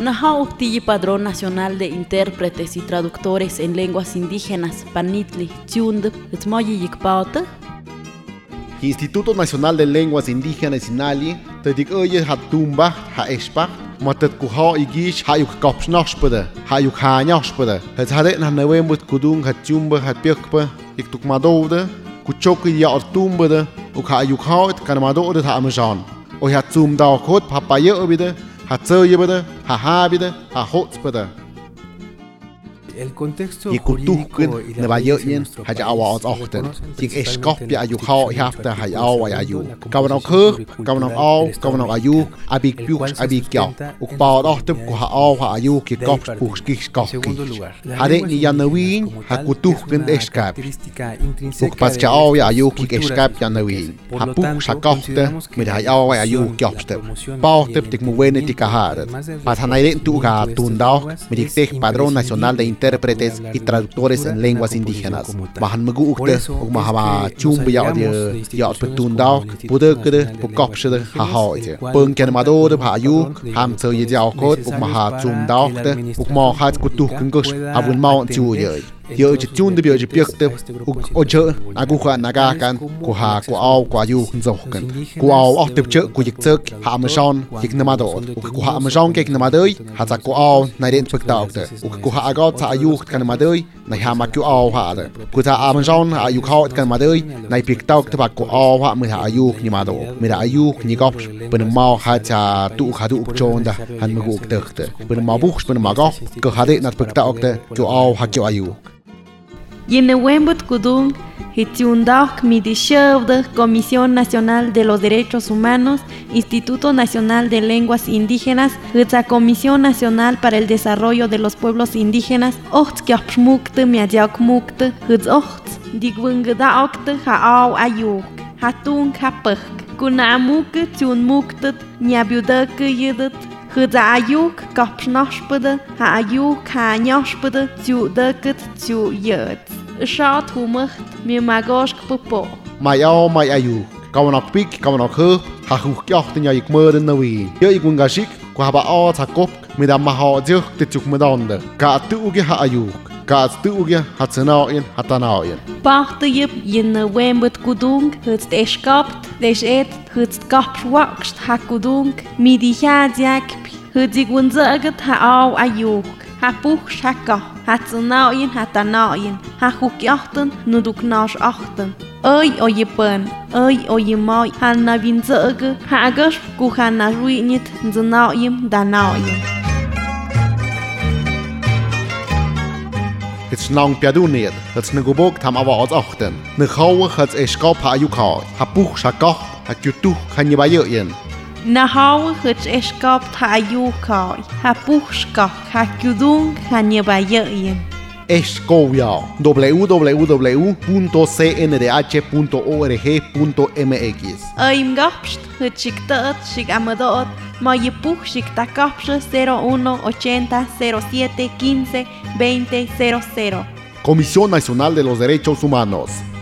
Najauti Padrón Nacional de Intérpretes y Traductores en Lenguas Indígenas, Panitli, Tiund, Tzmoyi Yikpaute. Instituto Nacional de Lenguas Indígenas Inali, Tedik Oye Hatumba, Haeshpa, Matet Kuha Igish, Hayuk Kopsnoshpede, Hayuk Hanyashpede, Het Hadet na Novembut Kudung, Hatumba, Hatpirkpe, Iktuk Madode, Kuchoki Yartumbede, Hayuk Haut, Kanamadode Hamajan. O Hatum Daukot, Papaye Obide, Hatzöjebede, Hahabide, Hahotzpede. El contexto jurídico y la Nevayoyen, Hayawa Ochten, Tik Eskopia Ayuha, Hafta Hayawa Ayu, Governor Kur, Governor All, Governor Ayu, Abik Pux, Abikya, Ukpad Ochtep, Kuha Ayu, Kikops Pux Kiskoski. Hade Yanawin, Hakutuken Eskap. Ukpatcha Ayu, Kik Eskap Yanawin. Hapuk Shakofte, mit Hayawa Ayu Kyopstep. Pautep Tik Muwene Tikaharet. Patanaiden Tuga Tundau, mit Tik Padrón Nacional de Intérpretes y Traductores en Lenguas Indígenas. Mahan Magukte, Mahama Chumbia, Yatpetundau, Pudekede, Pukopshede, Hahoite. Punken Madode, Hayuk, Hamso Yaukot, Maha Chumdaukte, Ukmahat Kutukungus, Abun Mount Julia. Yo chun de bioje pirte oje aguha nagakan ko ha ko au ko ayu nzoken ko au ochtep che ko yikzek ha amazon yiknamadot ko ha amazon keknamadoi ha za ko au na den spektaukte ko ha agot sa ayu kanmadoi na ha ma ko au ha de ko ta amazon ayu khaut kanmadoi na piktaukte ba ko au ha mi ha ayu nimado mi da ayu ni gop ben ma ha cha tu ha du chonda han mu tekte ben ma buchs ben ma go ko ha de na spektaukte ko au ha ko ayu. Yenewembut Kudung, Hitiundak Midishevde, Comisión Nacional de los Derechos Humanos, Instituto Nacional de Lenguas Indígenas, Hutza Comisión Nacional para el Desarrollo de los Pueblos Indígenas, Ochtskapschmukte, Miadjakmukte, Hutzocht, Digwungdaokte, Haau Ayuk, Hatung Hapuk, Kunamuke, Tunmukte, Nyabiudake Yedet, Hutza Ayuk, Kapschnospede, Haayuk, Hanyospede, Tjudeket, Tjuyet. Shot humert, mi magosk popo. Mayao may ayu, kawanak pik, kawanak he, hahukyachten ya ikmeren nawi. Yo ikungashik, kwa haba o takop, midam maha juk te tuk medande. Ka tuuge ha ayuk, ka tuuge hatsenaoyen hatanaoyen. Pachte yip Yenewembut Kudung, het eskapt, des et, het kapschwakst ha Kudung, midihadjakpi, het igunzaget ha au ayuk. Ha puch shaka, ha tsunaoyen, ha tanaoyen, ha hukyachten, nuduknash achten. Oy oyepen, oy oyemoi, ha navinzege, ha agash, kuha na ruinit, nzunaoyen, danaoyen. Het snang piaduniet, het snugubok tam awas achten. Nechauwe het eskap ha ayukha, ha puch shaka, ha kutuch ha nibayoyen. Nahau het eskapt ha ayukai, ha puchka, ha kudung, ha nyebayeyen. Escovia, www.cndh.org.mx. Oim gapst, het shiktat, shik amadot, ma ye puch shik takapshe 01 80 07 15 20 00. Comisión Nacional de los Derechos Humanos.